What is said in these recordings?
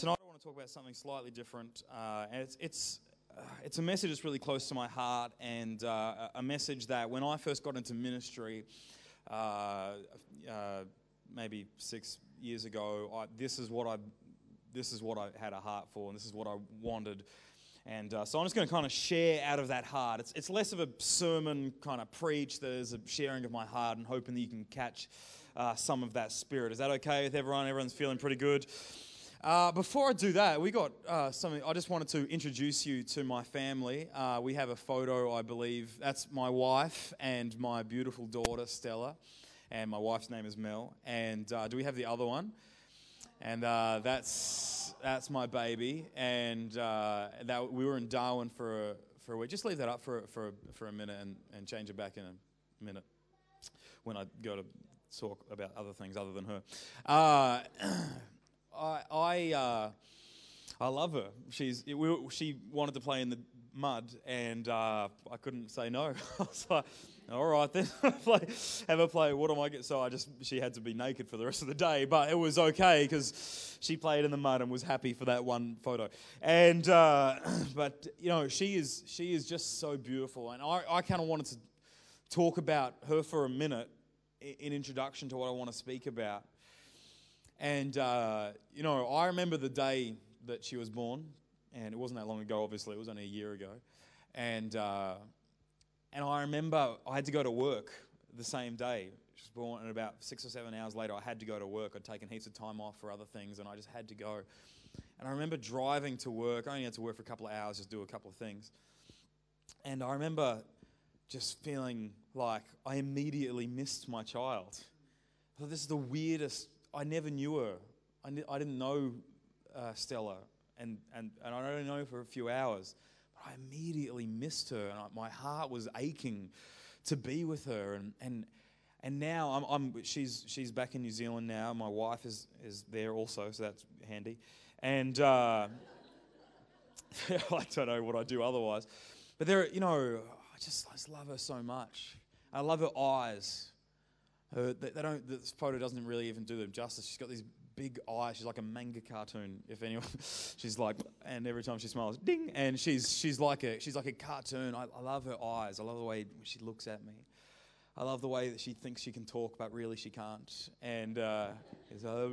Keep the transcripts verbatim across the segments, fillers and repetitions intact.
Tonight I want to talk about something slightly different, uh, and it's it's uh, it's a message that's really close to my heart, and uh, a message that when I first got into ministry, uh, uh, maybe six years ago, I, this is what I this is what I had a heart for, and this is what I wanted. And uh, so I'm just going to kind of share out of that heart. It's it's less of a sermon kind of preach. There's a sharing of my heart and hoping that you can catch uh, some of that spirit. Is that okay with everyone? Everyone's feeling pretty good? Uh, before I do that, we got uh, something. I just wanted to introduce you to my family. Uh, we have a photo, I believe. That's my wife and my beautiful daughter, Stella. And my wife's name is Mel. And uh, do we have the other one? And uh, that's that's my baby. And uh, that we were in Darwin for a, for a week. Just leave that up for for for a minute and, and change it back in a minute when I go to talk about other things other than her. Uh, I I, uh, I love her. She's we, she wanted to play in the mud, and uh, I couldn't say no. I was like, all right then, play, have her play. What am I get? So I just she had to be naked for the rest of the day, but it was okay because she played in the mud and was happy for that one photo. And uh, but you know she is she is just so beautiful, and I I kind of wanted to talk about her for a minute in introduction to what I want to speak about. And, uh, you know, I remember the day that she was born, and it wasn't that long ago, obviously. It was only a year ago. And uh, and I remember I had to go to work the same day. She was born, and about six or seven hours later, I had to go to work. I'd taken heaps of time off for other things, and I just had to go. And I remember driving to work. I only had to work for a couple of hours, just do a couple of things. And I remember just feeling like I immediately missed my child. I thought, this is the weirdest. I never knew her. I, ne- I didn't know uh, Stella, and, and, and I only know her for a few hours. But I immediately missed her, and I, my heart was aching to be with her. And and and now I'm, I'm she's she's back in New Zealand now. My wife is is there also, so that's handy. And uh, I don't know what I'd do otherwise. But there, you know, I just I just love her so much. I love her eyes. Her, they, they don't. This photo doesn't really even do them justice. She's got these big eyes. She's like a manga cartoon. If anyone, she's like, and every time she smiles, ding, and she's she's like a she's like a cartoon. I, I love her eyes. I love the way she looks at me. I love the way that she thinks she can talk, but really she can't. And uh, it's, uh,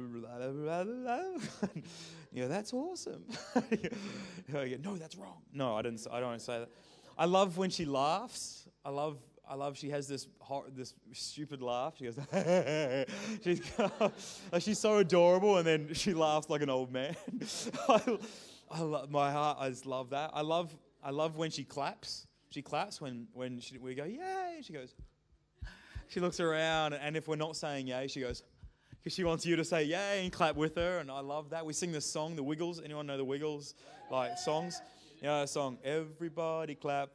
yeah, that's awesome. No, that's wrong. No, I didn't. I don't say that. I love when she laughs. I love. I love she has this hor- this stupid laugh. She goes, she's, like, she's so adorable, and then she laughs like an old man. I, I love, my heart. I just love that. I love I love when she claps. She claps when when she, we go yay. She goes. She looks around, and if we're not saying yay, she goes, because she wants you to say yay and clap with her. And I love that. We sing this song, The Wiggles. Anyone know The Wiggles? Like songs? Yeah, a song. Everybody clap.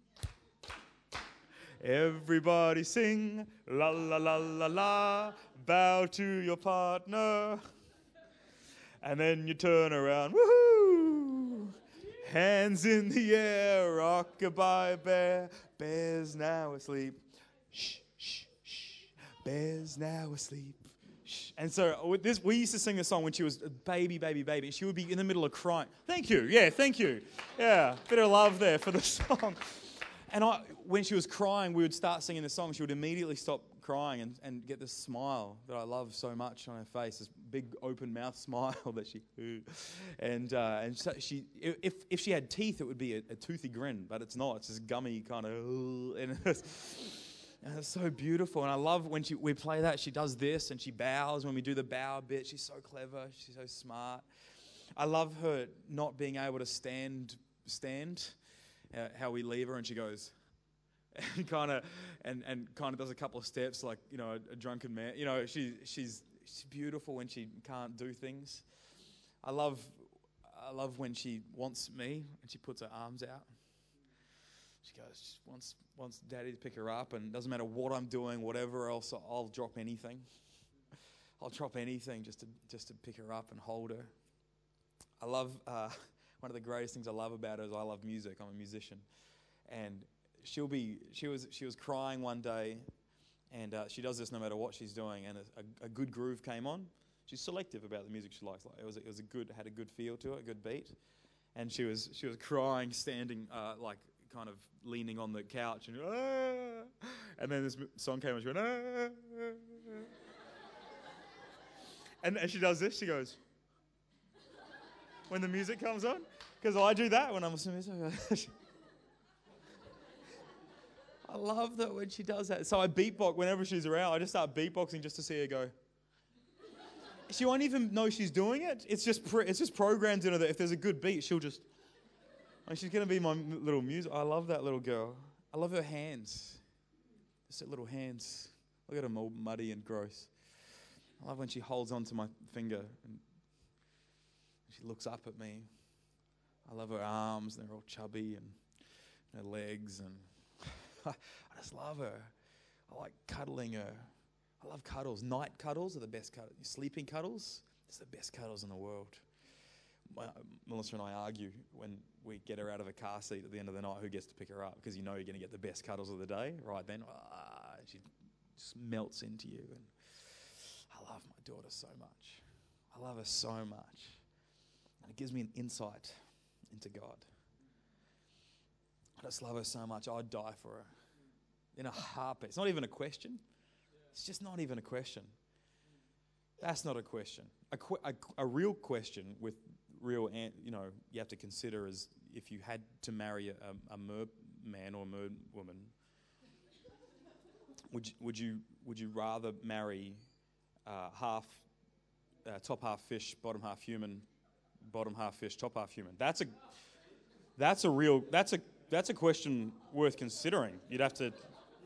Everybody sing, la la la la la, bow to your partner. And then you turn around, woohoo! Hands in the air, rock-a-bye bear, bear's now asleep. Shh, shh, shh, bear's now asleep. Shh. And so with this, we used to sing this song when she was a baby, baby, baby. She would be in the middle of crying. Thank you, yeah, thank you. Yeah, bit of love there for the song. And I, when she was crying, we would start singing the song. She would immediately stop crying and, and get this smile that I love so much on her face, this big open mouth smile that she, and uh, and so she, if if she had teeth, it would be a, a toothy grin, but it's not. It's this gummy kind of, and it's, and it's so beautiful. And I love when she we play that. She does this and she bows when we do the bow bit. She's so clever. She's so smart. I love her not being able to stand stand. Uh, how we leave her and she goes and kind of and, and kind of does a couple of steps like, you know, a, a drunken man. You know, she she's she's beautiful when she can't do things. I love I love when she wants me and she puts her arms out. She goes, she wants wants Daddy to pick her up, and it doesn't matter what I'm doing, whatever else, I'll drop anything. I'll drop anything just to just to pick her up and hold her. I love uh One of the greatest things I love about her is I love music. I'm a musician, and she'll be. She was. She was crying one day, and uh, she does this no matter what she's doing. And a, a good groove came on. she's selective about the music she likes. Like it was, a, it was a good, had a good feel to it, a good beat, and she was, she was crying, standing, uh, like kind of leaning on the couch, and ah! and then this song came, and she went, ah! and, and she does this. She goes, when the music comes on, because I do that when I'm listening to music. I love that when she does that. So I beatbox whenever she's around. I just start beatboxing just to see her go. She won't even know she's doing it. It's just pre- it's just programmed in her that if there's a good beat, she'll just. Like she's gonna be my little music. I love that little girl. I love her hands. Just her little hands. Look at them all muddy and gross. I love when she holds onto my finger and she looks up at me. I love her arms. They're all chubby and her legs and. I just love her. I like cuddling her. I love cuddles. Night cuddles are the best cuddles. Sleeping cuddles, it's the best cuddles in the world. My, Melissa and I argue when we get her out of a car seat at the end of the night who gets to pick her up, because you know you're going to get the best cuddles of the day. Right then, ah, she just melts into you. And I love my daughter so much. I love her so much. And it gives me an insight into God. I just love her so much. I'd die for her in a heartbeat. It's not even a question. It's just not even a question. That's not a question. A, qu- a, a real question with real, an- you know, you have to consider is if you had to marry a, a mer man or a mer woman, would you, would you would you rather marry uh, half uh, top half fish, bottom half human, bottom half fish, top half human? That's a that's a real that's a That's a question worth considering. You'd have to.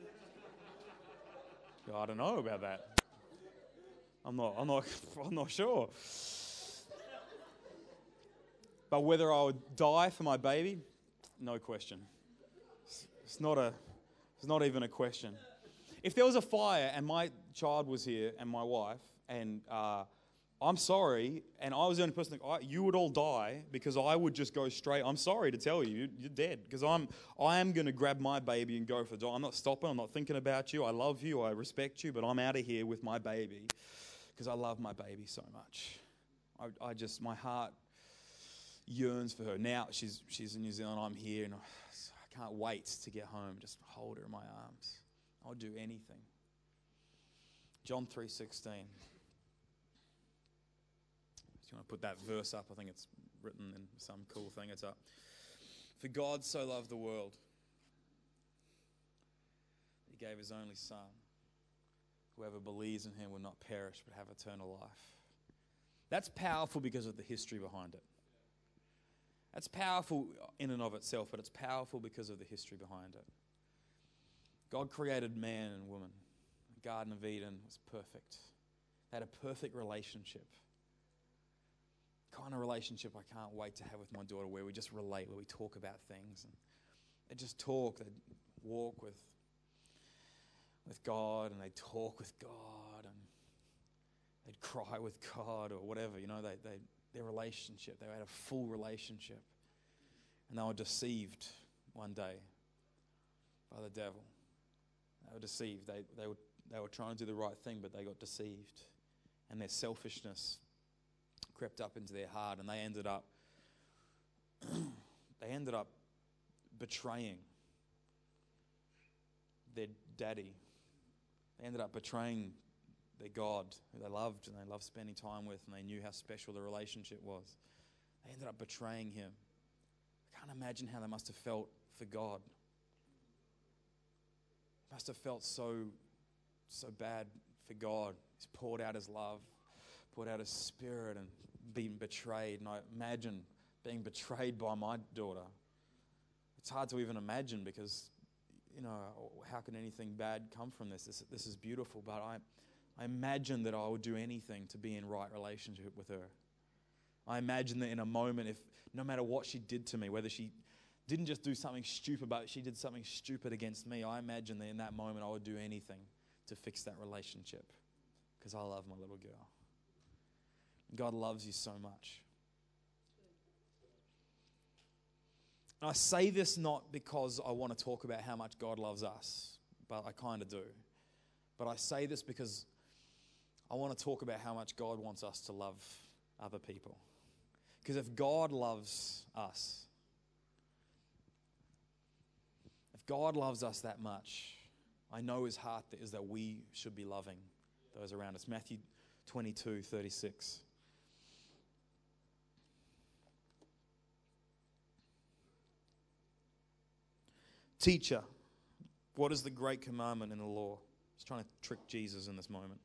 I don't know about that. I'm not. I'm not. I'm not sure. But whether I would die for my baby, no question. It's not a. It's not even a question. If there was a fire and my child was here and my wife and. Uh, I'm sorry, and I was the only person that, I, you would all die because I would just go straight. I'm sorry to tell you, you're dead because I'm, I am going to grab my baby and go for the door. I'm not stopping. I'm not thinking about you. I love you. I respect you, but I'm out of here with my baby because I love my baby so much. I, I just, my heart yearns for her. Now she's she's in New Zealand. I'm here, and I, I can't wait to get home. Just hold her in my arms. I'll do anything. John three sixteen. You want to put that verse up? I think it's written in some cool thing. It's up. For God so loved the world, He gave His only Son. Whoever believes in Him will not perish but have eternal life. That's powerful because of the history behind it. That's powerful in and of itself, but it's powerful because of the history behind it. God created man and woman. The Garden of Eden was perfect. They had a perfect relationship. Kind of relationship I can't wait to have with my daughter, where we just relate, where we talk about things, and they just talk. They walk with with God, and they talk with God, and they'd cry with God, or whatever. You know, they they their relationship. They had a full relationship, and they were deceived one day by the devil. They were deceived. They they were they were trying to do the right thing, but they got deceived, and their selfishness crept up into their heart, and they ended up they ended up betraying their daddy. They ended up betraying their God, who they loved and they loved spending time with, and they knew how special the relationship was. They ended up betraying Him. I can't imagine how they must have felt for God. Must have felt so so bad for God. He's poured out His love, poured out His Spirit, and been betrayed. And I imagine being betrayed by my daughter. It's hard to even imagine because, you know, how can anything bad come from this? This, this is beautiful, but I, I imagine that I would do anything to be in right relationship with her. I imagine that in a moment, if no matter what she did to me, whether she didn't just do something stupid, but she did something stupid against me, I imagine that in that moment I would do anything to fix that relationship because I love my little girl. God loves you so much. And I say this not because I want to talk about how much God loves us, but I kind of do. But I say this because I want to talk about how much God wants us to love other people. Because if God loves us, if God loves us that much, I know his heart is that we should be loving those around us. Matthew twenty-two thirty-six. Teacher, what is the great commandment in the law? He's trying to trick Jesus in this moment.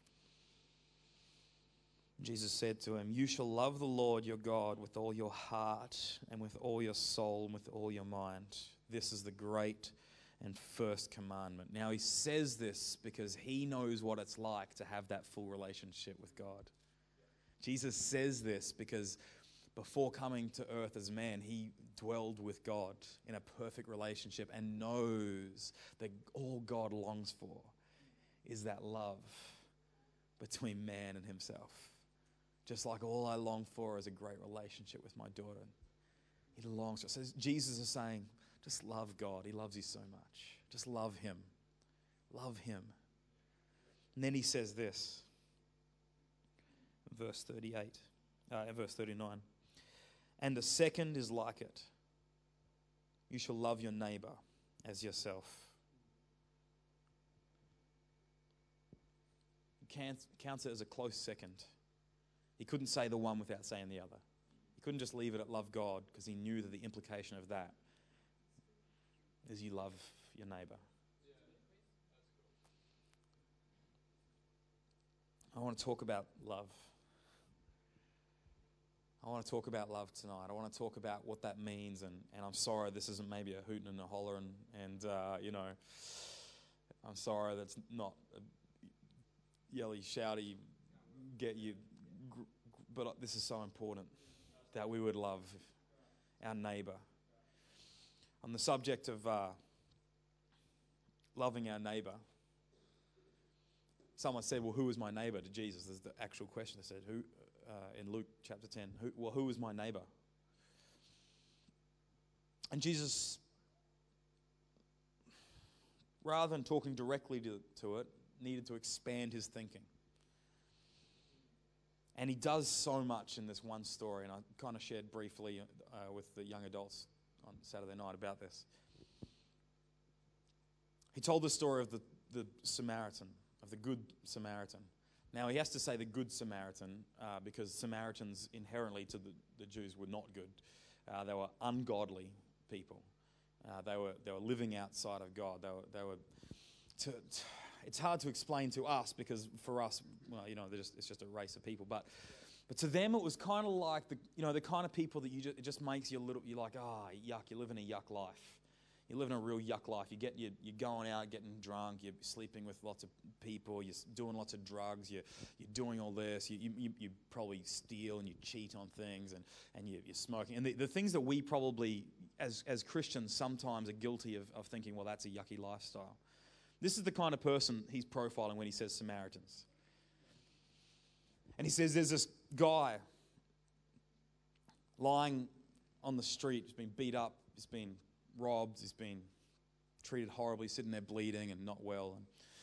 Jesus said to him, you shall love the Lord your God with all your heart and with all your soul and with all your mind. This is the great and first commandment. Now he says this because he knows what it's like to have that full relationship with God. Jesus says this because before coming to earth as man, he dwelled with God in a perfect relationship and knows that all God longs for is that love between man and himself. Just like all I long for is a great relationship with my daughter. He longs for it. So Jesus is saying, just love God. He loves you so much. Just love him. Love him. And then he says this, verse thirty-eight, uh, verse thirty-nine. And the second is like it. You shall love your neighbor as yourself. Counts, counts it as a close second. He couldn't say the one without saying the other. He couldn't just leave it at love God because he knew that the implication of that is you love your neighbor. I want to talk about love. I want to talk about love tonight. I want to talk about what that means, and, and I'm sorry this isn't maybe a hooting and a hollering, and, uh, you know, I'm sorry that's not a yelly, shouty, get you, but this is so important that we would love our neighbor. On the subject of uh, loving our neighbor, someone said, well, who is my neighbor to Jesus? There's the actual question. They said, who, uh, in Luke chapter ten, who, well, who is my neighbor? And Jesus, rather than talking directly to, to it, needed to expand his thinking. And he does so much in this one story, and I kind of shared briefly uh, with the young adults on Saturday night about this. He told the story of the, the Samaritan, of the Good Samaritan. Now, he has to say the Good Samaritan uh, because Samaritans inherently to the, the Jews were not good. Uh, they were ungodly people. Uh, they were they were living outside of God. They were they were. To, to, it's hard to explain to us because for us, well, you know, just, it's just a race of people. But but to them, it was kind of like the you know the kind of people that you just, it just makes you a little. You're like, ah, oh, yuck. You're living a yuck life. You're living a real yuck life. You get you you're going out, getting drunk. You're sleeping with lots of people. You're doing lots of drugs. You're you're doing all this. You you, you probably steal and you cheat on things and and you, you're smoking. And the, the things that we probably as as Christians sometimes are guilty of, of thinking, well, that's a yucky lifestyle. This is the kind of person he's profiling when he says Samaritans. And he says there's this guy lying on the street. He's been beat up. He's been robbed. He's been treated horribly, sitting there bleeding and not well.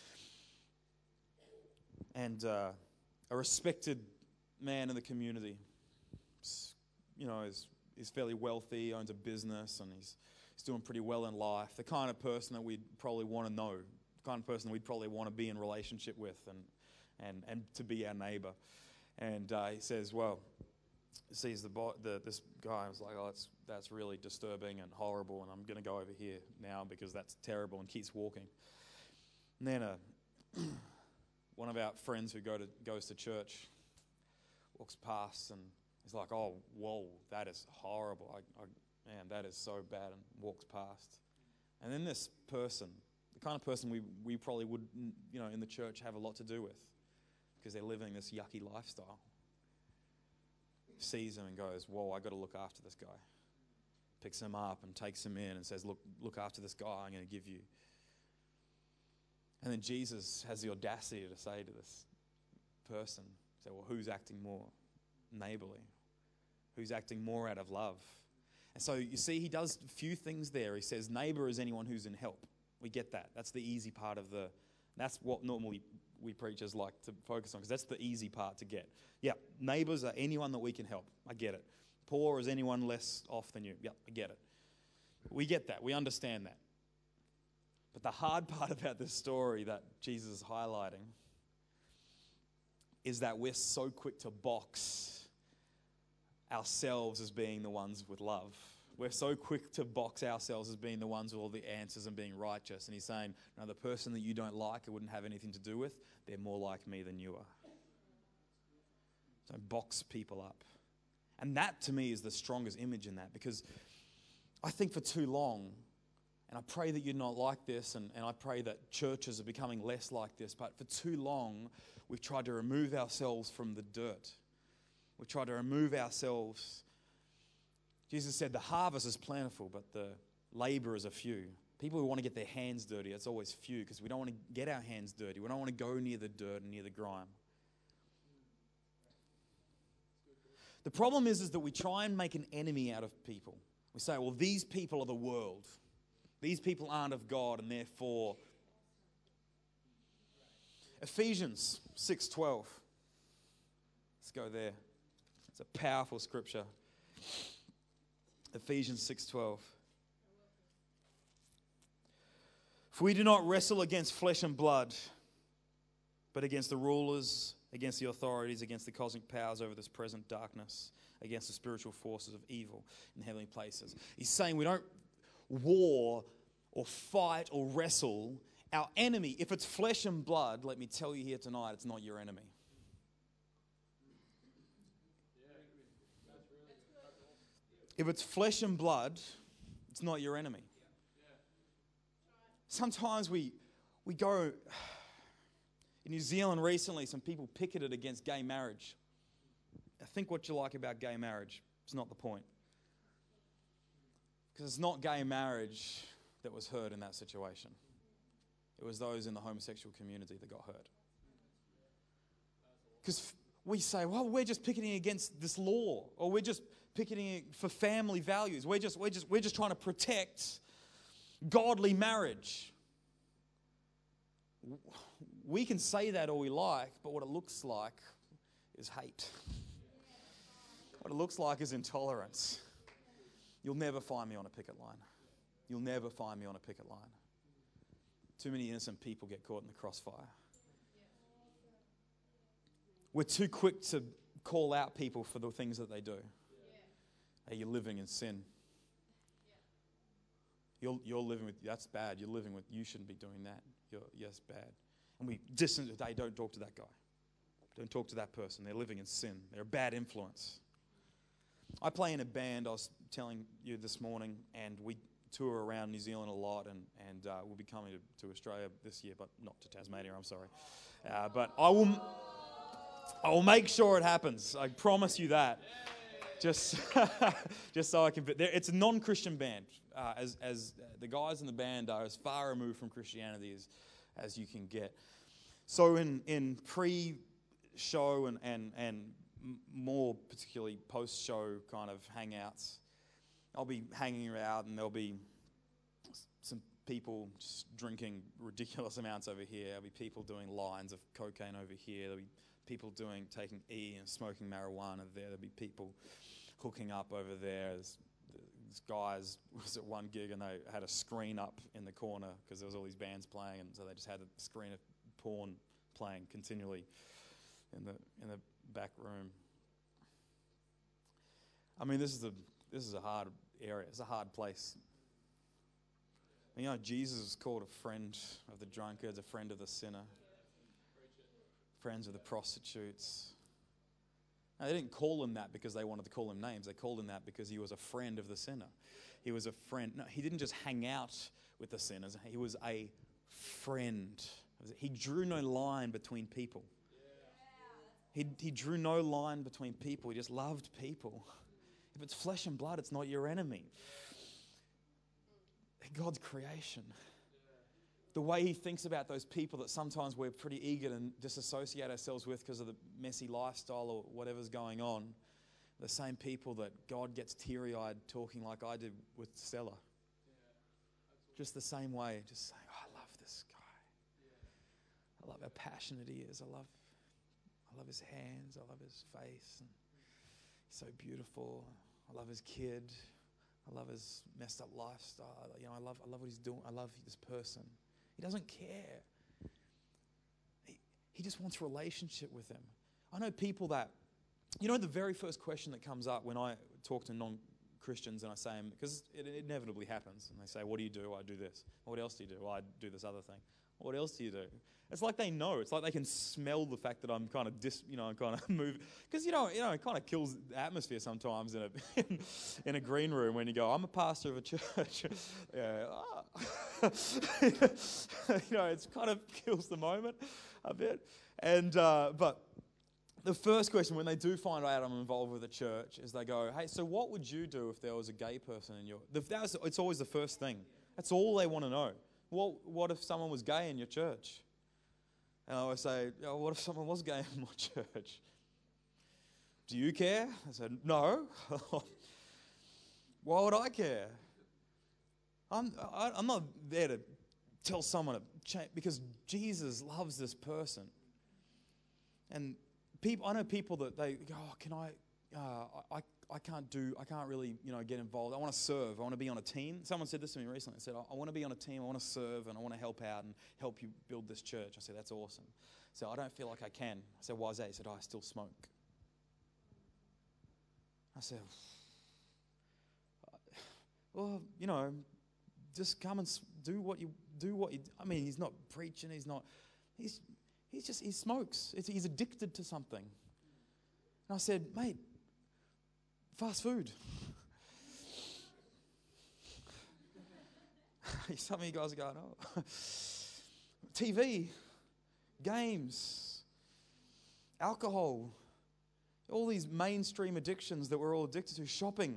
And, and uh, a respected man in the community, you know, is, is fairly wealthy, owns a business, and he's, he's doing pretty well in life. The kind of person that we'd probably want to know. The kind of person we'd probably want to be in relationship with and and, and to be our neighbor. And uh, he says, well, sees the, the this guy, I was like, oh, that's, that's really disturbing and horrible, and I'm going to go over here now because that's terrible, and keeps walking. And then uh, one of our friends who go to goes to church walks past, and he's like, oh, whoa, that is horrible. I, I, man, that is so bad, and walks past. And then this person, the kind of person we, we probably would, you know, in the church have a lot to do with because they're living this yucky lifestyle, sees him and goes, whoa, I got to look after this guy. Picks him up and takes him in and says, look, look after this guy I'm going to give you. And then Jesus has the audacity to say to this person, say, well, who's acting more neighborly? Who's acting more out of love? And so you see, he does a few things there. He says neighbor is anyone who's in help. We get that. That's the easy part of the, that's what normally we preachers like to focus on, because that's the easy part to get. Yeah, neighbours are anyone that we can help. I get it. Poor is anyone less off than you. Yeah, I get it. We get that. We understand that. But the hard part about this story that Jesus is highlighting is that we're so quick to box ourselves as being the ones with love. We're so quick to box ourselves as being the ones with all the answers and being righteous. And he's saying, no, the person that you don't like or wouldn't have anything to do with, they're more like me than you are. Don't box people up. And that, to me, is the strongest image in that, because I think for too long, and I pray that you're not like this, and, and I pray that churches are becoming less like this, but for too long, we've tried to remove ourselves from the dirt. We've tried to remove ourselves. Jesus said the harvest is plentiful, but the laborers are few. People who want to get their hands dirty, it's always few, because we don't want to get our hands dirty. We don't want to go near the dirt and near the grime. The problem is, is that we try and make an enemy out of people. We say, well, these people are the world. These people aren't of God, and therefore... Ephesians six twelve. Let's go there. It's a powerful scripture. Ephesians six twelve. For we do not wrestle against flesh and blood, but against the rulers, against the authorities, against the cosmic powers over this present darkness, against the spiritual forces of evil in heavenly places. He's saying we don't war or fight or wrestle. Our enemy, if it's flesh and blood, let me tell you here tonight, it's not your enemy. If it's flesh and blood, it's not your enemy. Sometimes we we go... In New Zealand recently, some people picketed against gay marriage. I think what you like about gay marriage is not the point. Because it's not gay marriage that was hurt in that situation. It was those in the homosexual community that got hurt. Because we say, well, we're just picketing against this law, or we're just picketing for family values. We're just, we're just, we're just trying to protect godly marriage. We can say that all we like, but what it looks like is hate. What it looks like is intolerance. You'll never find me on a picket line. You'll never find me on a picket line. Too many innocent people get caught in the crossfire. We're too quick to call out people for the things that they do. Hey, you're living in sin. You're, you're living with, that's bad. You're living with, you shouldn't be doing that. You're, yes, bad. And we distance today, don't talk to that guy. Don't talk to that person. They're living in sin. They're a bad influence. I play in a band, I was telling you this morning, and we tour around New Zealand a lot, and, and uh, we'll be coming to, to Australia this year, but not to Tasmania, I'm sorry. Uh, but I will, I will make sure it happens. I promise you that. Just, just so I can. It's a non-Christian band. Uh, as as the guys in the band are as far removed from Christianity as, as you can get. So in in pre-show and and and more particularly post-show kind of hangouts, I'll be hanging out, and there'll be some people just drinking ridiculous amounts over here. There'll be people doing lines of cocaine over here. There'll be people doing taking E and smoking marijuana there. There'll be people hooking up over there. There's, this guys was at one gig, and they had a screen up in the corner because there was all these bands playing, and so they just had a screen of porn playing continually in the in the back room. I mean, this is a this is a hard area. It's a hard place. You know, Jesus is called a friend of the drunkards, a friend of the sinner, friends of the prostitutes. Now, they didn't call him that because they wanted to call him names. They called him that because he was a friend of the sinner. He was a friend. No, he didn't just hang out with the sinners. He was a friend. He drew no line between people. He, he drew no line between people. He just loved people. If it's flesh and blood, it's not your enemy. God's creation. The way he thinks about those people that sometimes we're pretty eager to disassociate ourselves with because of the messy lifestyle or whatever's going on. The same people that God gets teary-eyed talking like I did with Stella. Just the same way. Just saying, oh, I love this guy. I love how passionate he is. I love, I love his hands. I love his face. And he's so beautiful. I love his kid. I love his messed up lifestyle. You know, I love, I love what he's doing. I love this person. He doesn't care. He, he just wants a relationship with him. I know people that, you know, the very first question that comes up when I talk to non-Christians and I say, because it inevitably happens, and they say, what do you do? I do this. What else do you do? Well, I do this other thing. What else do you do? It's like they know. It's like they can smell the fact that I'm kind of dis, you know, I'm kind of move, because you know, you know, it kind of kills the atmosphere sometimes in a in, in a green room when you go, I'm a pastor of a church. yeah, ah. you know, it's kind of kills the moment a bit. And uh, but the first question when they do find out I'm involved with a church is they go, hey, so what would you do if there was a gay person in your? That was, it's always the first thing. That's all they want to know. What, what if someone was gay in your church? And I always say, oh, what if someone was gay in my church? Do you care? I said, no. Why would I care? I'm, I, I'm not there to tell someone to change, because Jesus loves this person. And people, I know people that they go, oh, can I, uh, I, I can't do, I can't really, you know, get involved. I want to serve. I want to be on a team. Someone said this to me recently. They said, I, I want to be on a team. I want to serve and I want to help out and help you build this church. I said, that's awesome. So I don't feel like I can. I said, why is that? He said, oh, I still smoke. I said, well, you know, just come and do what you do. What you. I mean, he's not preaching. He's not. He's he's just he smokes. It's, he's addicted to something. And I said, mate, fast food. Some of you guys are going, oh, T V, games, alcohol, all these mainstream addictions that we're all addicted to. Shopping.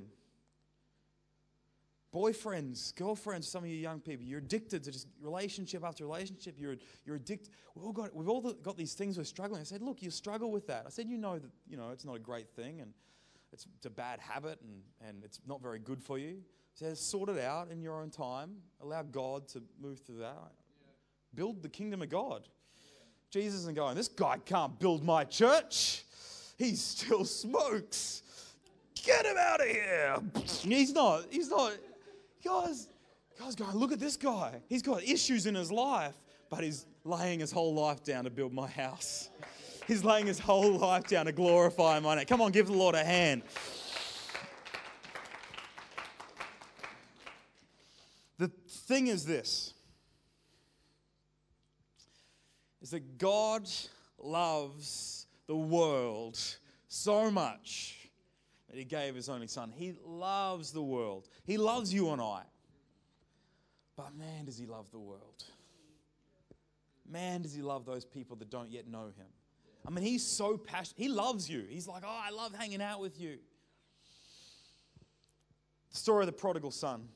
Boyfriends, girlfriends, some of you young people, you're addicted to just relationship after relationship. You're you're addicted. We've all got we've all got these things we're struggling. I said, look, you struggle with that. I said, you know that you know it's not a great thing and it's, it's a bad habit and, and it's not very good for you. I said, sort it out in your own time. Allow God to move through that. Yeah. Build the kingdom of God. Yeah. Jesus isn't going, this guy can't build my church. He still smokes. Get him out of here. He's not. He's not. Guys, guys going, look at this guy. He's got issues in his life, but he's laying his whole life down to build my house. He's laying his whole life down to glorify my name. Come on, give the Lord a hand. The thing is this, is that God loves the world so much that he gave his only son. He loves the world. He loves you and I. But man, does he love the world. Man, does he love those people that don't yet know him. I mean, he's so passionate. He loves you. He's like, oh, I love hanging out with you. The story of the prodigal son.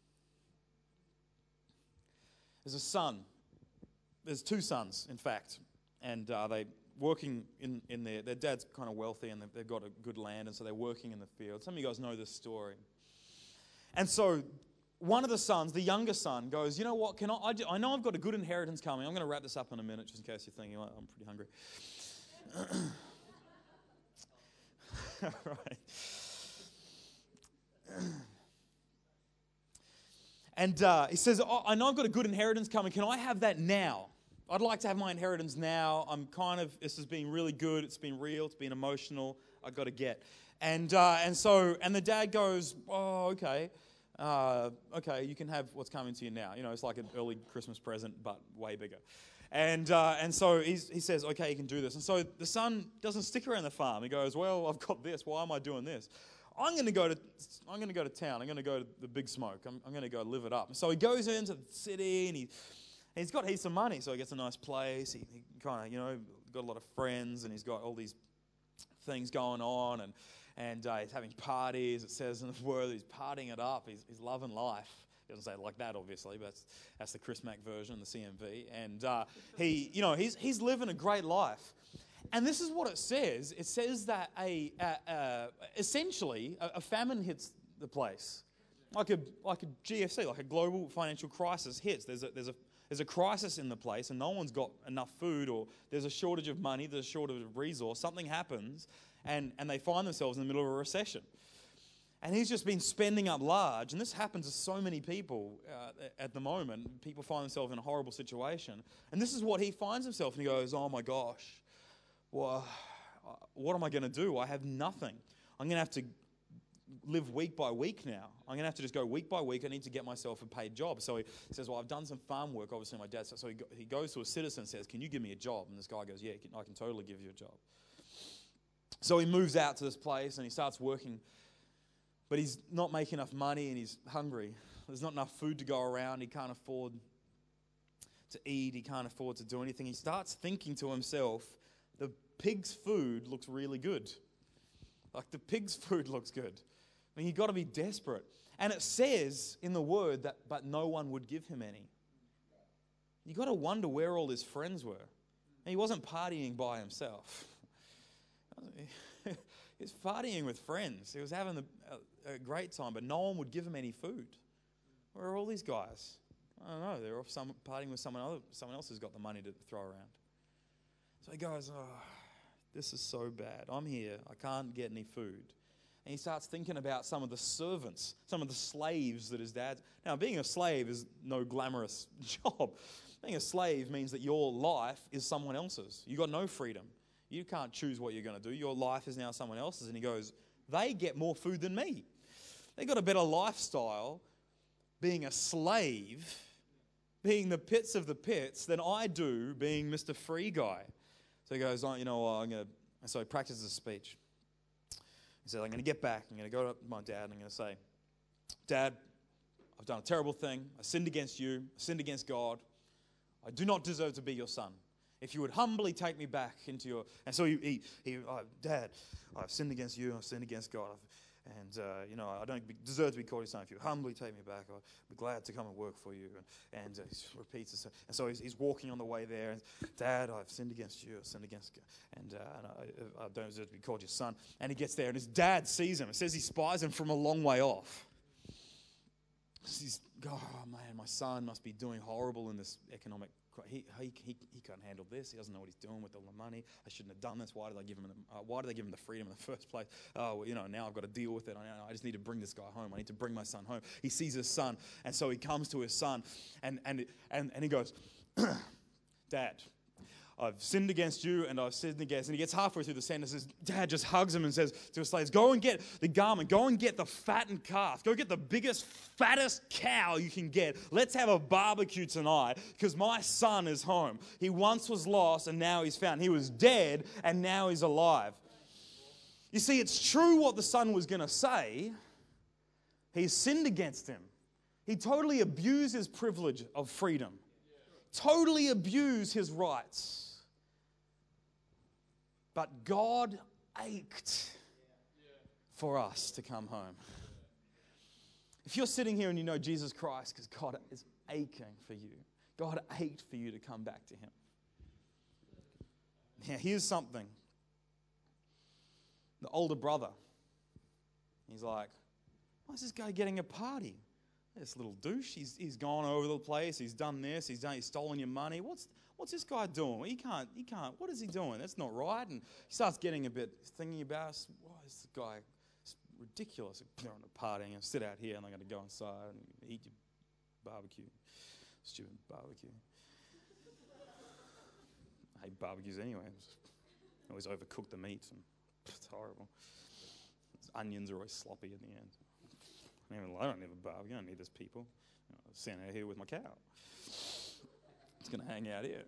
There's a son. There's two sons, in fact. And uh, they working in, in their, their dad's kind of wealthy and they've got a good land, and so they're working in the field. Some of you guys know this story. And so one of the sons, the younger son, goes, you know what, can I, I, I know I've got a good inheritance coming. I'm going to wrap this up in a minute just in case you're thinking, well, I'm pretty hungry. All right. And uh, he says, oh, I know I've got a good inheritance coming. Can I have that now? I'd like to have my inheritance now. I'm kind of, this has been really good. It's been real. It's been emotional. I've got to get. And uh, and so, and the dad goes, oh, okay. Uh, okay, you can have what's coming to you now. You know, it's like an early Christmas present, but way bigger. And uh, and so he's, he says, okay, you can do this. And so the son doesn't stick around the farm. He goes, well, I've got this. Why am I doing this? I'm going to go to I'm going to go to town. I'm going to go to the Big Smoke. I'm, I'm going to go live it up. And so he goes into the city, and he he's got heaps of money. So he gets a nice place. He, he kind of, you know, got a lot of friends, and he's got all these things going on, and and uh, he's having parties. It says in the word, he's partying it up. He's, he's loving life. He doesn't say it like that, obviously, but that's, that's the Chris Mack version, the C M V. And uh, he, you know, he's he's living a great life. And this is what it says. It says that a, a, a essentially a, a famine hits the place, like a like a G F C, like a global financial crisis hits. There's a there's a there's a crisis in the place and no one's got enough food, or there's a shortage of money, there's a shortage of resource, something happens, and, and they find themselves in the middle of a recession. And he's just been spending up large, and this happens to so many people uh, at the moment. People find themselves in a horrible situation. And this is what he finds himself, and he goes, oh my gosh, well, what am I going to do? I have nothing. I'm going to have to live week by week now. I'm going to have to just go week by week. I need to get myself a paid job. So he says, well, I've done some farm work, obviously my dad. So he, go, he goes to a citizen and says, can you give me a job? And this guy goes, yeah, I can totally give you a job. So he moves out to this place and he starts working. But he's not making enough money and he's hungry. There's not enough food to go around. He can't afford to eat. He can't afford to do anything. He starts thinking to himself, the pig's food looks really good. Like the pig's food looks good. I mean, you've got to be desperate. And it says in the word that, but no one would give him any. You've got to wonder where all his friends were. And he wasn't partying by himself. He was partying with friends. He was having a, a great time, but no one would give him any food. Where are all these guys? I don't know. They're off some, partying with someone else. Someone else has got the money to throw around. So he goes, oh, this is so bad. I'm here. I can't get any food. And he starts thinking about some of the servants, some of the slaves that his dad... Now, being a slave is no glamorous job. Being a slave means that your life is someone else's. You've got no freedom. You can't choose what you're going to do. Your life is now someone else's. And he goes, they get more food than me. They got a better lifestyle being a slave, being the pits of the pits, than I do being Mister Free Guy. So he goes, oh, you know, I'm going to... And so he practices a speech. He says, I'm going to get back. I'm going to go to my dad and I'm going to say, Dad, I've done a terrible thing. I sinned against you. I sinned against God. I do not deserve to be your son. If you would humbly take me back into your... And so he, he, he oh, Dad, I've sinned against you, I've sinned against God, I've, and, uh, you know, I don't be, deserve to be called your son. If you would humbly take me back, I'll be glad to come and work for you. And, and uh, he repeats this. And so he's, he's walking on the way there, and, Dad, I've sinned against you, I've sinned against God, and, uh, and I, I don't deserve to be called your son. And he gets there, and his dad sees him. It says he spies him from a long way off. He's, oh, man, my son must be doing horrible in this economic... He, he, he, he can't handle this. He doesn't know what he's doing with all the money. I shouldn't have done this. Why did I give him the, uh, why did I give him the freedom in the first place? Oh, well, you know, now I've got to deal with it. I, I just need to bring this guy home. I need to bring my son home. He sees his son, and so he comes to his son, and, and, and, and he goes, Dad, I've sinned against you and I've sinned against... And he gets halfway through the sentence, his dad just hugs him and says to his slaves, go and get the garment, go and get the fattened calf, go get the biggest, fattest cow you can get. Let's have a barbecue tonight because my son is home. He once was lost and now he's found. He was dead and now he's alive. You see, it's true what the son was going to say. He sinned against him. He totally abused his privilege of freedom. Totally abused his rights. But God ached for us to come home. If you're sitting here and you know Jesus Christ, because God is aching for you. God ached for you to come back to Him. Now, here's something. The older brother, he's like, why is this guy getting a party? This little douche, he's, he's gone over the place, he's done this, he's done, he's stolen your money. What's what's this guy doing? He can't, he can't, what is he doing? That's not right. And he starts getting a bit thinking about, why is this guy, it's ridiculous. They're on a party and sit out here and I'm going to go inside and eat your barbecue. Stupid barbecue. I hate barbecues anyway. I always overcook the meat and it's horrible. Onions are always sloppy in the end. I don't, even, I don't need a barbecue. I don't need this people. You know, I'm standing out here with my cow. It's going to hang out here.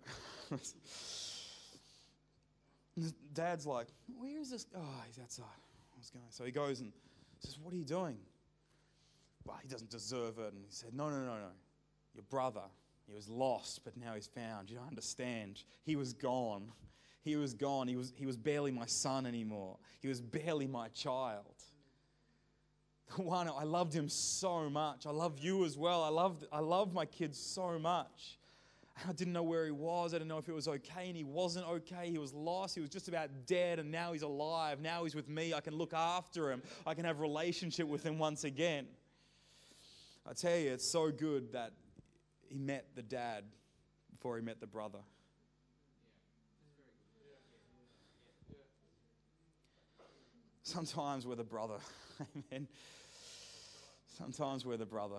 Dad's like, where is this? Oh, he's outside. What's going on? So he goes and says, what are you doing? Well, he doesn't deserve it. And he said, no, no, no, no. Your brother, he was lost, but now he's found. You don't understand. He was gone. He was gone. He was, he was barely my son anymore. He was barely my child. The one, I loved him so much. I love you as well. I loved, I loved my kids so much. I didn't know where he was. I didn't know if it was okay, and he wasn't okay. He was lost. He was just about dead, and now he's alive. Now he's with me. I can look after him. I can have a relationship with him once again. I tell you, it's so good that he met the dad before he met the brother. Sometimes we're the brother. Amen. Sometimes we're the brother.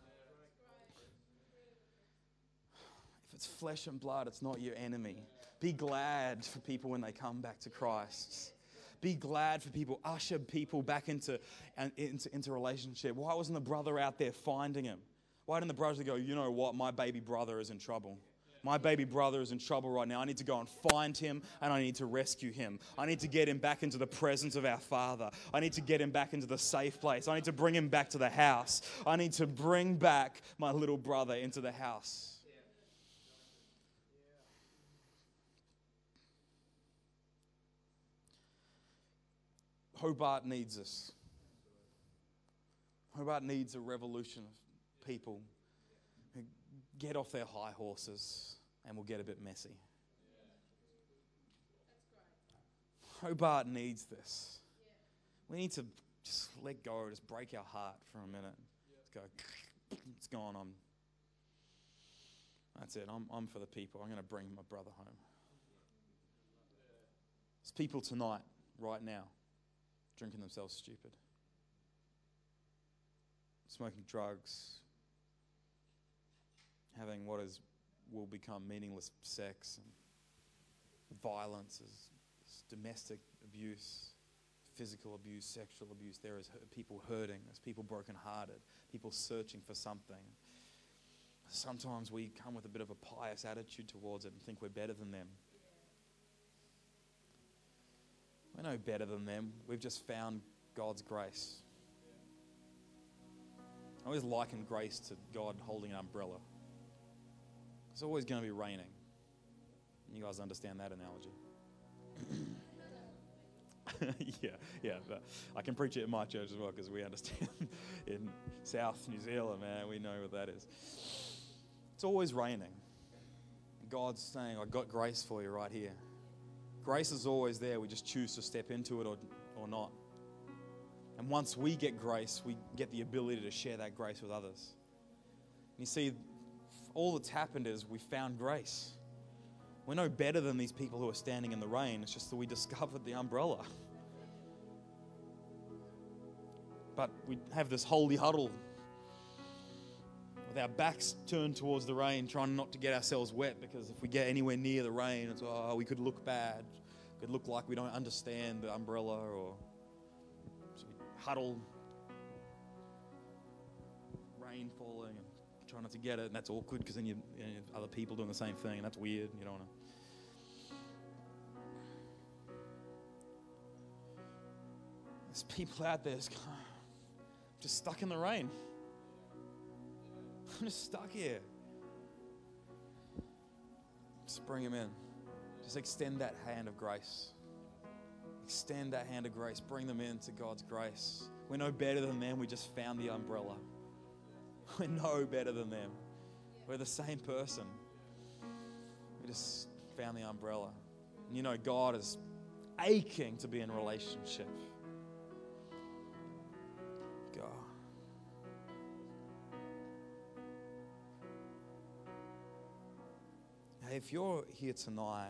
If it's flesh and blood, it's not your enemy. Be glad for people when they come back to Christ. Be glad for people. Usher people back into, into, into relationship. Why wasn't the brother out there finding him? Why didn't the brother go, you know what, my baby brother is in trouble. My baby brother is in trouble right now. I need to go and find him, and I need to rescue him. I need to get him back into the presence of our Father. I need to get him back into the safe place. I need to bring him back to the house. I need to bring back my little brother into the house. Hobart needs us. Hobart needs a revolution of people who get off their high horses, and we'll get a bit messy. Hobart needs this. We need to just let go, just break our heart for a minute. Just go, it's gone on. That's it. I'm, I'm for the people. I'm going to bring my brother home. There's people tonight, right now, drinking themselves stupid, smoking drugs, having what is will become meaningless sex and violence, is, is domestic abuse, physical abuse, sexual abuse. There is people hurting. There's people brokenhearted, people searching for something. Sometimes we come with a bit of a pious attitude towards it and think we're better than them. We're no better than them. We've just found God's grace. I always liken grace to God holding an umbrella. It's always going to be raining. You guys understand that analogy? yeah, yeah. But I can preach it in my church as well because we understand in South New Zealand, man, we know what that is. It's always raining. God's saying, I've got grace for you right here. Grace is always there. We just choose to step into it or, or not. And once we get grace, we get the ability to share that grace with others. And you see, all that's happened is we found grace. We're no better than these people who are standing in the rain. It's just that we discovered the umbrella. But we have this holy huddle with our backs turned towards the rain, trying not to get ourselves wet, because if we get anywhere near the rain, it's, oh, we could look bad. Could look like we don't understand the umbrella, or so we huddle, rain falling, and try not to get it, and that's awkward because then you, you know, other people doing the same thing, and that's weird. You don't want to. There's people out there just, just stuck in the rain. I'm just stuck here. Just bring him in. Just extend that hand of grace. Extend that hand of grace. Bring them into God's grace. We're no better than them. We just found the umbrella. We're no better than them. We're the same person. We just found the umbrella. And you know, God is aching to be in relationship. God. Hey, if you're here tonight,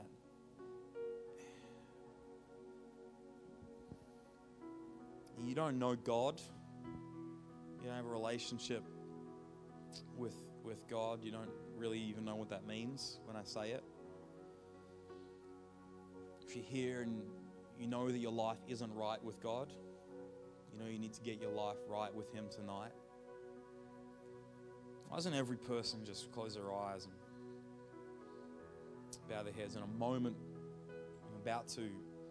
you don't know God, you don't have a relationship with, with God, you don't really even know what that means when I say it. If you're here and you know that your life isn't right with God, you know you need to get your life right with Him tonight. Why doesn't every person just close their eyes and bow their heads? In a moment, I'm about to,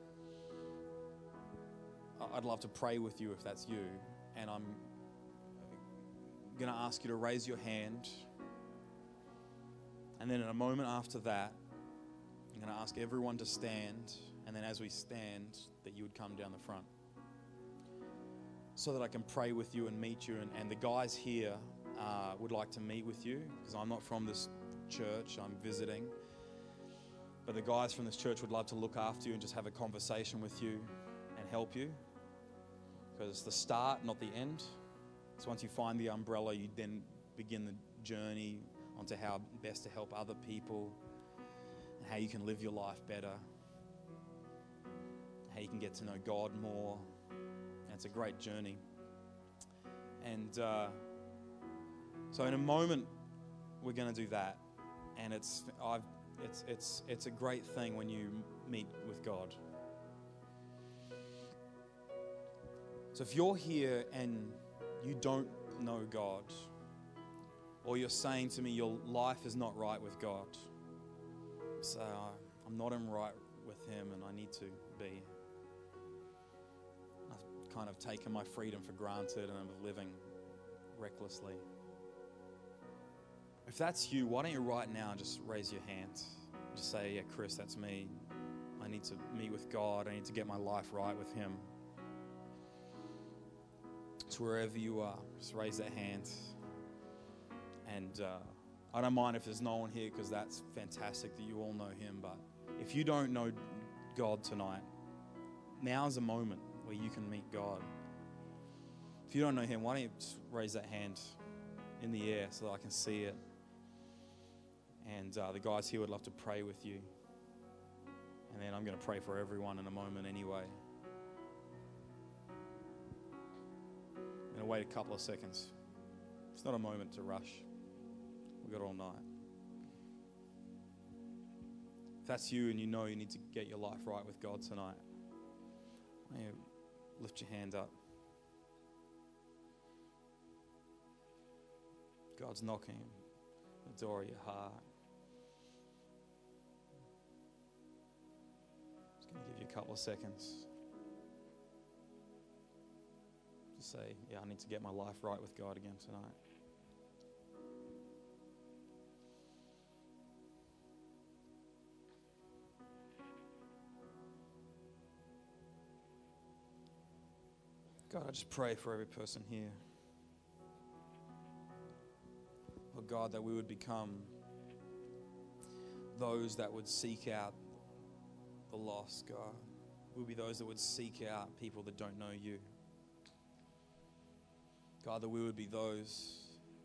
I'd love to pray with you if that's you, and I'm going to ask you to raise your hand, and then in a moment after that, I'm going to ask everyone to stand, and then as we stand, that you would come down the front so that I can pray with you and meet you, and, and the guys here uh, would like to meet with you, because I'm not from this church, I'm visiting. But the guys from this church would love to look after you and just have a conversation with you and help you. Because it's the start, not the end. So once you find the umbrella, you then begin the journey onto how best to help other people, and how you can live your life better, how you can get to know God more. And it's a great journey. And uh, so in a moment, we're going to do that. And it's I've it's it's it's a great thing when you meet with God. So if you're here and you don't know God, or you're saying to me your life is not right with God, so I'm not in right with Him and I need to be. I've kind of taken my freedom for granted and I'm living recklessly. If that's you, why don't you right now just raise your hand? Just say, yeah, Chris, that's me. I need to meet with God. I need to get my life right with Him. So wherever you are, just raise that hand. And uh, I don't mind if there's no one here, because that's fantastic that you all know Him. But if you don't know God tonight, now's a moment where you can meet God. If you don't know Him, why don't you just raise that hand in the air so that I can see it. And uh, the guys here would love to pray with you. And then I'm going to pray for everyone in a moment anyway. I'm going to wait a couple of seconds. It's not a moment to rush. We've got all night. If that's you and you know you need to get your life right with God tonight, why don't you lift your hand up? God's knocking at the door of your heart. Just going to give you a couple of seconds. Just say, yeah, I need to get my life right with God again tonight. God, I just pray for every person here. Lord God, that we would become those that would seek out the lost, God. We'll be those that would seek out people that don't know you. God, that we would be those,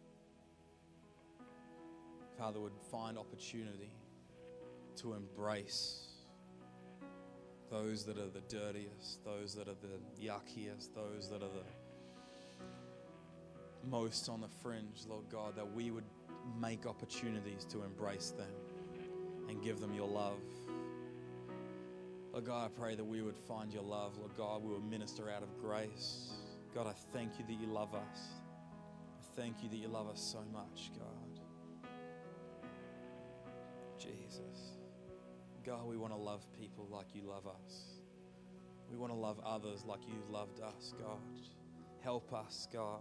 Father, would find opportunity to embrace those that are the dirtiest, those that are the yuckiest, those that are the most on the fringe, Lord God, that we would make opportunities to embrace them and give them your love. Lord God, I pray that we would find your love. Lord God, we would minister out of grace. God, I thank you that you love us. I thank you that you love us so much, God. Jesus. God, we want to love people like you love us. We want to love others like you loved us, God. Help us, God.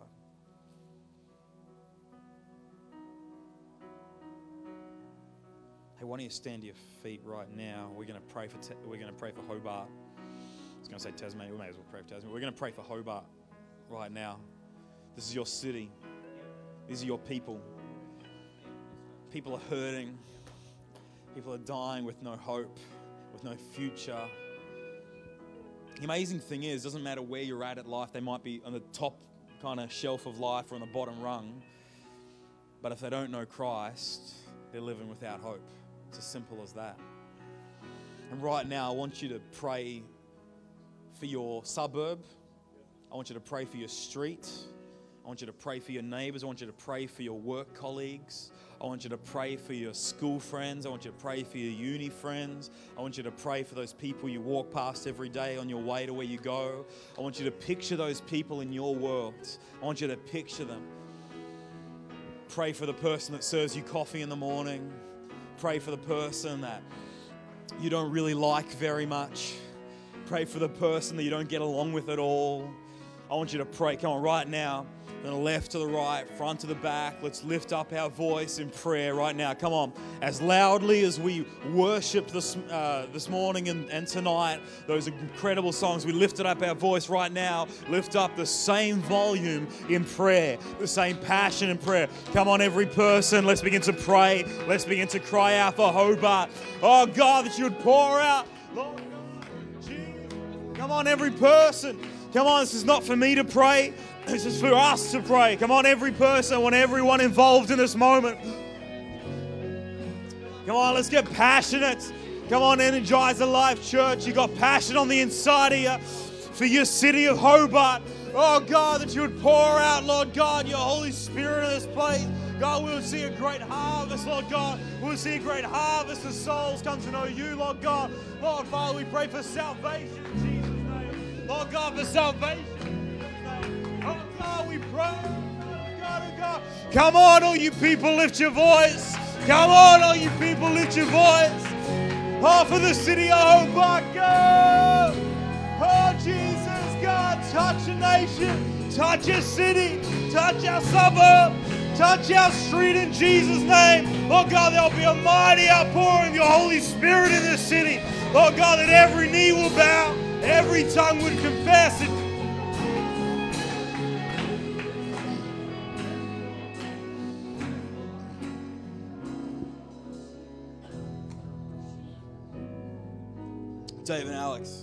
Hey, why don't you stand to your feet right now? We're going to pray for te- we're going to pray for Hobart. I was going to say Tasmania. We may as well pray for Tasmania. We're going to pray for Hobart right now. This is your city. These are your people. People are hurting. People are dying with no hope, with no future. The amazing thing is, it doesn't matter where you're at at life. They might be on the top kind of shelf of life or on the bottom rung. But if they don't know Christ, they're living without hope. It's as simple as that. And right now, I want you to pray for your suburb. I want you to pray for your street. I want you to pray for your neighbors. I want you to pray for your work colleagues. I want you to pray for your school friends. I want you to pray for your uni friends. I want you to pray for those people you walk past every day on your way to where you go. I want you to picture those people in your world. I want you to picture them. Pray for the person that serves you coffee in the morning. Pray for the person that you don't really like very much. Pray for the person that you don't get along with at all. I want you to pray. Come on, right now. From the left to the right, front to the back. Let's lift up our voice in prayer right now. Come on. As loudly as we worship this uh, this morning and, and tonight, those incredible songs, we lifted up our voice right now. Lift up the same volume in prayer, the same passion in prayer. Come on, every person. Let's begin to pray. Let's begin to cry out for Hobart. Oh, God, that you would pour out. Lord God, Jesus. Come on, every person. Come on, this is not for me to pray. This is for us to pray. Come on, every person. I want everyone involved in this moment. Come on, let's get passionate. Come on, Energizer Life Church. You got passion on the inside of you for your city of Hobart. Oh, God, that you would pour out, Lord God, your Holy Spirit in this place. God, we will see a great harvest, Lord God. We will see a great harvest as souls come to know you, Lord God. Lord, Father, we pray for salvation in Jesus' name. Lord God, for salvation in Jesus' name. Oh, God, we pray. Oh, God, oh, God. Come on, all you people, lift your voice. Come on, all you people, lift your voice. Oh, for the city of Hobart, go. Oh, Jesus. God, touch a nation, touch a city, touch our suburb, touch our street in Jesus' name. Lord God, there'll be a mighty outpouring of your Holy Spirit in this city. Lord God, that every knee will bow, every tongue would confess it. Dave and Alex.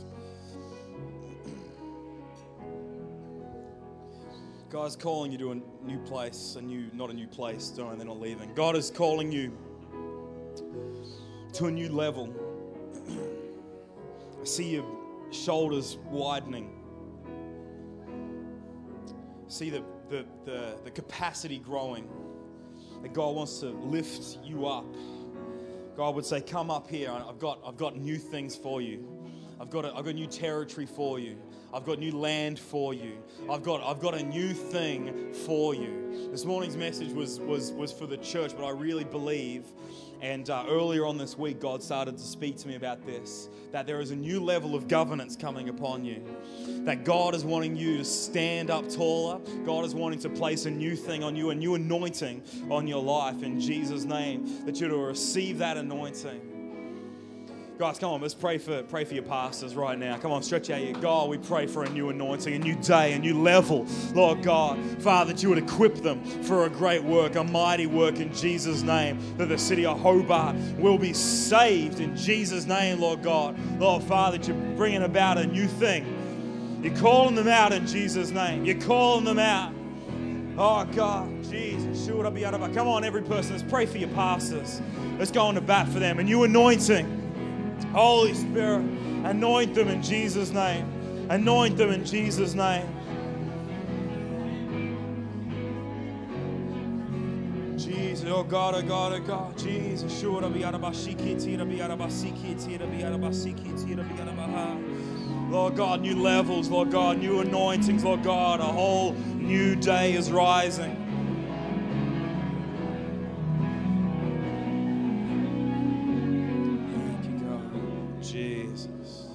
God's calling you to a new place, a new, not a new place, don't, they're not leaving. God is calling you to a new level. I see your shoulders widening. I see the, the, the, the capacity growing. That God wants to lift you up. God would say, come up here. I've got, I've got new things for you. I've got, a, I've got new territory for you. I've got new land for you. I've got, I've got a new thing for you. This morning's message was, was, was for the church, but I really believe, and uh, earlier on this week, God started to speak to me about this, that there is a new level of governance coming upon you. That God is wanting you to stand up taller. God is wanting to place a new thing on you, a new anointing on your life in Jesus' name, that you're to receive that anointing. Guys, come on, let's pray for pray for your pastors right now. Come on, stretch out your God. We pray for a new anointing, a new day, a new level. Lord God, Father, that you would equip them for a great work, a mighty work in Jesus' name, that the city of Hobart will be saved in Jesus' name, Lord God. Lord Father, that you're bringing about a new thing. You're calling them out in Jesus' name. You're calling them out. Oh, God, Jesus. Come on, every person, let's pray for your pastors. Let's go on to bat for them. A new anointing. Holy Spirit, anoint them in Jesus' name. Anoint them in Jesus' name. Jesus, oh God, oh God, oh God, Jesus. Lord God, new levels, Lord God, new anointings, Lord God, a whole new day is rising. Jesus.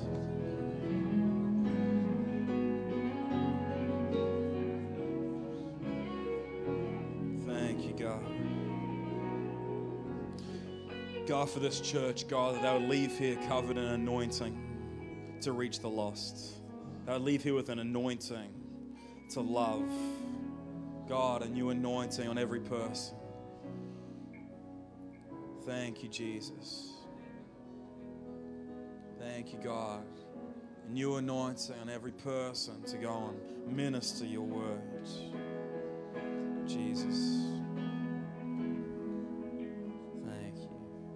Thank you, God. God, for this church, God, that they would leave here covered in anointing to reach the lost. They would leave here with an anointing to love. God, a new anointing on every person. Thank you, Jesus. Thank you, God. A new anointing on every person to go and minister your words. Jesus. Thank you.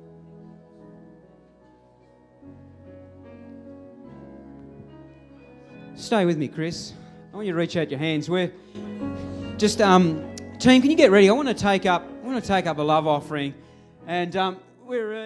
Stay with me, Chris. I want you to reach out your hands. We're just, um, team, can you get ready? I want to take up, I want to take up a love offering, and um, we're. Uh,